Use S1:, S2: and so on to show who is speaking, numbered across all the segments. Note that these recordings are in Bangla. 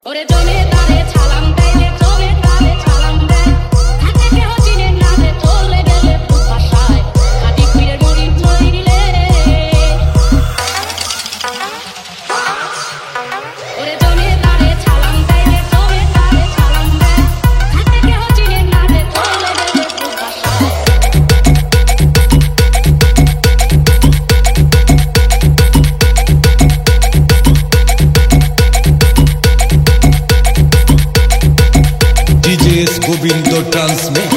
S1: ওরে জমে তারে ছালাম দেয় জমে তারে ছালাম দেয় হাতে কেহ চিনে না রে চলে গেলে ভাষায় খাটি ফিরে গড়ি মরিলে ওরে জমে তারে ছালাম দেয় জমে তারে ছালাম দেয় হাতে কেহ চিনে না রে চলে গেলে ভাষায়
S2: DJs Govindo Transmix.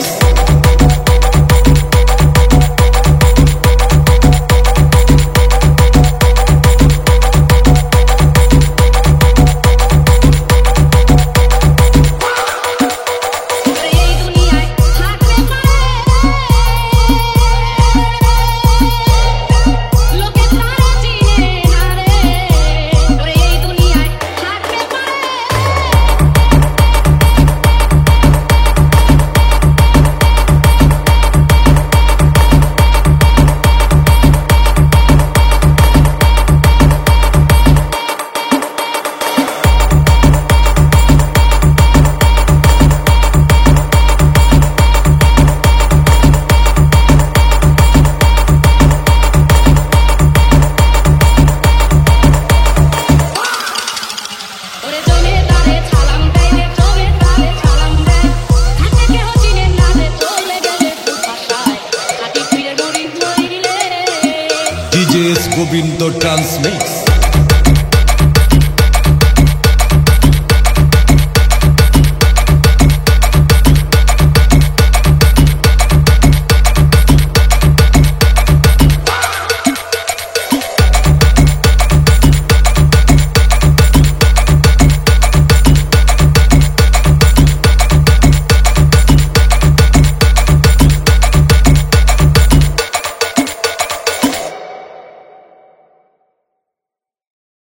S2: DJs Govindo Transmix.